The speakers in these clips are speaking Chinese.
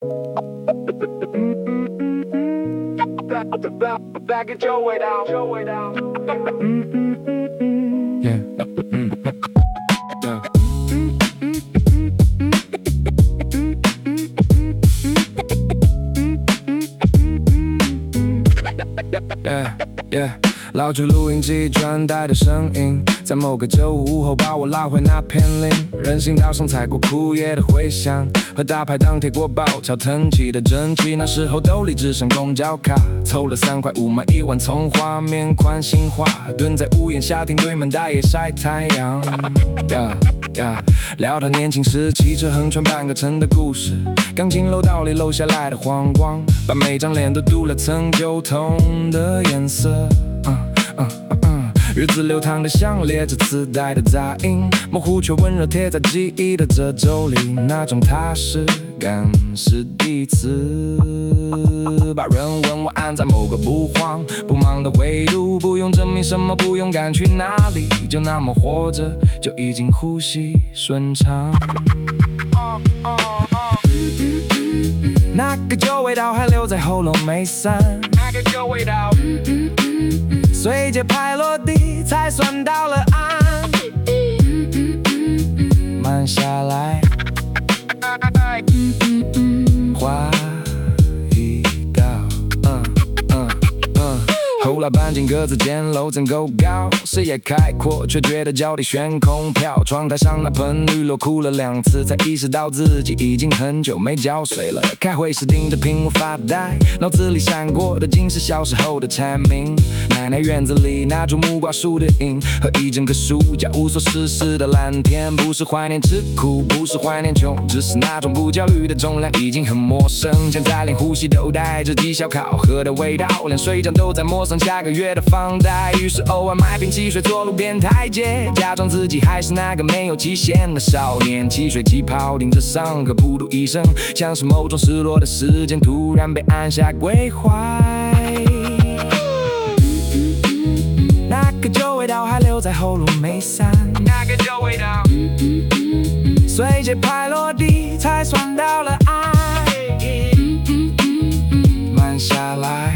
Baggage your way down. Yeah. Yeah. 老旧录音机转带的声音，在某个周五午后把我拉回那片林，人行道上踩过枯叶的回响，和大排档贴过宝桥腾起的蒸汽。那时候兜里只剩公交卡，凑了3块5买一碗葱花面宽心话，蹲在屋檐下听对门大爷晒太阳。聊他年轻时骑车横穿半个城的故事，钢筋楼道里漏下来的黄光，把每张脸都镀了层酒桶的颜色。日子流淌的像列着磁带的杂音，模糊却温热贴在记忆的褶皱里，那种踏实感是第一次把人问晚安，在某个不慌不忙的纬度，不用证明什么，不用赶去哪里，就那么活着，就已经呼吸顺畅。那个旧味道还留在喉咙没散， 那个旧味道。 随节拍落地，才算到了岸。慢下来，滑一道。后来搬进格子间，楼层够高，视野开阔，却觉得脚底悬空飘。窗台上那盆绿萝哭了2次，才意识到自己已经很久没浇水了。开会时盯着屏幕发呆，脑子里闪过的竟是小时候的蝉鸣。奶奶院子里那株木瓜树的影，和一整个暑假无所事事的蓝天。不是怀念吃苦，不是怀念穷，只是那种不焦虑的重量已经很陌生。现在连呼吸都带着绩效考核的味道，连睡觉都在摸索下个月的房贷，于是偶尔买瓶汽水坐路边台阶，假装自己还是那个没有极限的少年。汽水气泡盯着上课，噗嘟一声，像是某种失落的时间突然被按下归怀。那个旧味道还留在喉咙没散， 那个旧味道。 随节拍落地，才算到了岸。慢下来。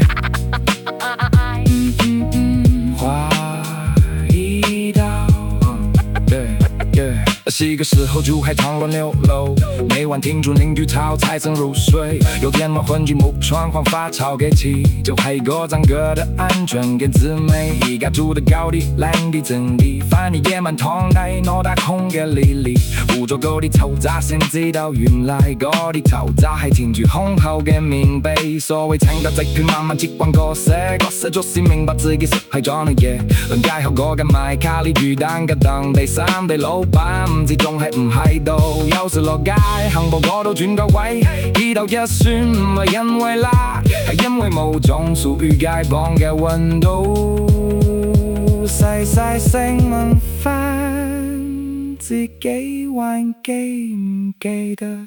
洗个时候就还倘若牛楼，每晚听住邻居吵才曾入睡。有电脑混进木窗黄发吵给起，就还各张各的安全给姊妹。而家住得高啲靚啲靜啲，反而夜晚躺低攞大空嘅莉莉，捕捉嗰啲嘈雜先知道原來嗰啲嘈雜係填住胸口嘅棉被。所謂請得直拳慢慢接慣個寫逐先明白自己實係咗乜嘢。輪街後嗰間賣卡哩魚蛋嘅凳，第3地老闆唔知仲係唔喺度，有時落街行步嗰度轉個位，呢度一算唔係因為辣，係因為冇種屬於街坊嘅溫度。細聲問返自己還記唔記得？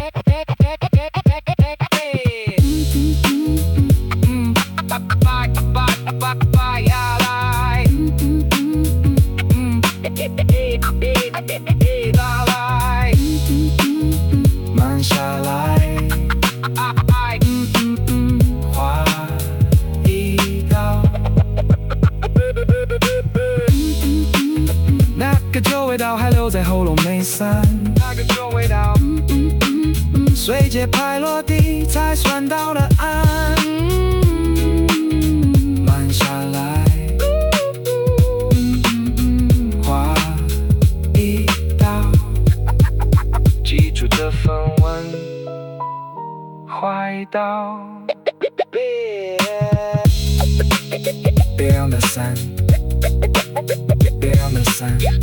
慢下來，滑一道。那個舊味道還留在喉嚨沒散， 那個舊味道。 隨節拍落地，才算到了岸。慢下來。这份温坏到别让它散，别让它散。